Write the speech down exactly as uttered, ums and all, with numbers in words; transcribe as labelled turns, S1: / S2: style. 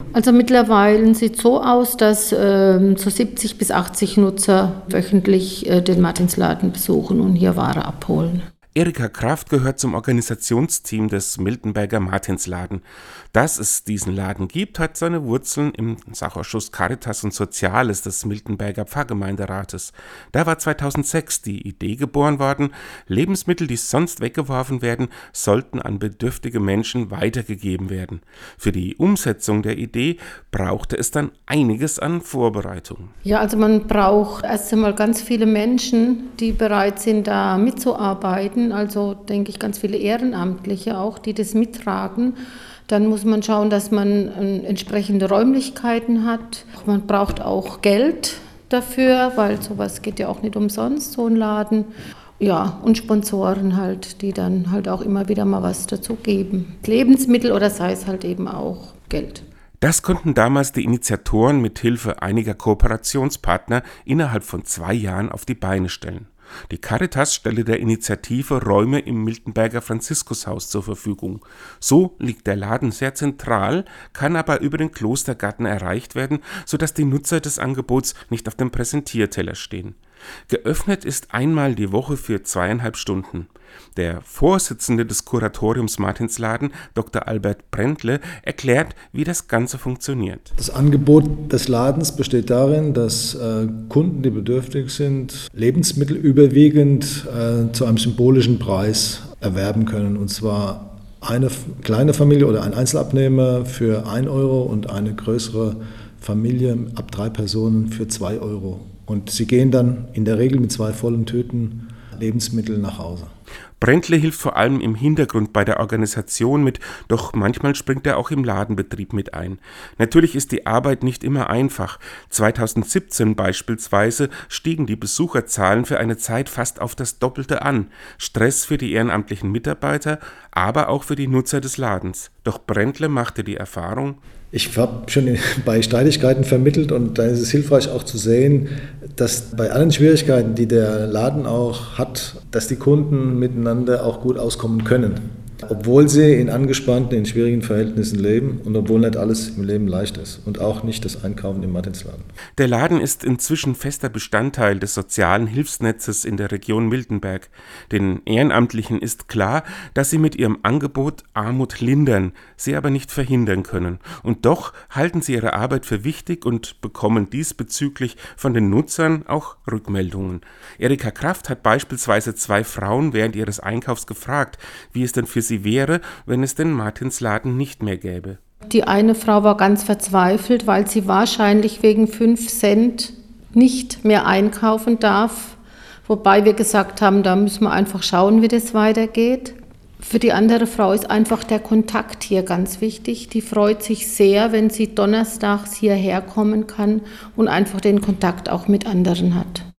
S1: Also mittlerweile sieht es so aus, dass ähm, so siebzig bis achtzig Nutzer wöchentlich äh, den Martinsladen besuchen und hier Ware abholen.
S2: Erika Kraft gehört zum Organisationsteam des Miltenberger Martinsladen. Dass es diesen Laden gibt, hat seine Wurzeln im Sachausschuss Caritas und Soziales des Miltenberger Pfarrgemeinderates. Da war zweitausendsechs die Idee geboren worden, Lebensmittel, die sonst weggeworfen werden, sollten an bedürftige Menschen weitergegeben werden. Für die Umsetzung der Idee brauchte es dann einiges an Vorbereitung.
S1: Ja, also man braucht erst einmal ganz viele Menschen, die bereit sind, da mitzuarbeiten. Also denke ich ganz viele Ehrenamtliche auch, die das mittragen. Dann muss man schauen, dass man äh, entsprechende Räumlichkeiten hat. Man braucht auch Geld dafür, weil sowas geht ja auch nicht umsonst, so ein Laden. Ja, und Sponsoren halt, die dann halt auch immer wieder mal was dazu geben. Lebensmittel oder sei es halt eben auch Geld.
S2: Das konnten damals die Initiatoren mit Hilfe einiger Kooperationspartner innerhalb von zwei Jahren auf die Beine stellen. Die Caritas stellte der Initiative Räume im Miltenberger Franziskushaus zur Verfügung. So liegt der Laden sehr zentral, kann aber über den Klostergarten erreicht werden, sodass die Nutzer des Angebots nicht auf dem Präsentierteller stehen. Geöffnet ist einmal die Woche für zweieinhalb Stunden. Der Vorsitzende des Kuratoriums Martinsladen, Doktor Albert Brändle, erklärt, wie das Ganze funktioniert.
S3: Das Angebot des Ladens besteht darin, dass äh, Kunden, die bedürftig sind, Lebensmittel überwiegend äh, zu einem symbolischen Preis erwerben können. Und zwar eine f- kleine Familie oder ein Einzelabnehmer für ein Euro und eine größere Familie ab drei Personen für zwei Euro. Und sie gehen dann in der Regel mit zwei vollen Tüten Lebensmittel nach Hause.
S2: Brändle hilft vor allem im Hintergrund bei der Organisation mit, doch manchmal springt er auch im Ladenbetrieb mit ein. Natürlich ist die Arbeit nicht immer einfach. zweitausendsiebzehn beispielsweise stiegen die Besucherzahlen für eine Zeit fast auf das Doppelte an. Stress für die ehrenamtlichen Mitarbeiter, aber auch für die Nutzer des Ladens. Doch Brändle machte die Erfahrung:
S3: Ich habe schon bei Streitigkeiten vermittelt und da ist es hilfreich auch zu sehen, dass bei allen Schwierigkeiten, die der Laden auch hat, dass die Kunden miteinander auch gut auskommen können. Obwohl sie in angespannten, in schwierigen Verhältnissen leben und obwohl nicht alles im Leben leicht ist und auch nicht das Einkaufen im Martinsladen.
S2: Der Laden ist inzwischen fester Bestandteil des sozialen Hilfsnetzes in der Region Miltenberg. Den Ehrenamtlichen ist klar, dass sie mit ihrem Angebot Armut lindern, sie aber nicht verhindern können. Und doch halten sie ihre Arbeit für wichtig und bekommen diesbezüglich von den Nutzern auch Rückmeldungen. Erika Kraft hat beispielsweise zwei Frauen während ihres Einkaufs gefragt, wie es denn für sie wäre, wenn es den Martinsladen nicht mehr gäbe.
S1: Die eine Frau war ganz verzweifelt, weil sie wahrscheinlich wegen fünf Cent nicht mehr einkaufen darf. Wobei wir gesagt haben, da müssen wir einfach schauen, wie das weitergeht. Für die andere Frau ist einfach der Kontakt hier ganz wichtig. Die freut sich sehr, wenn sie donnerstags hierher kommen kann und einfach den Kontakt auch mit anderen hat.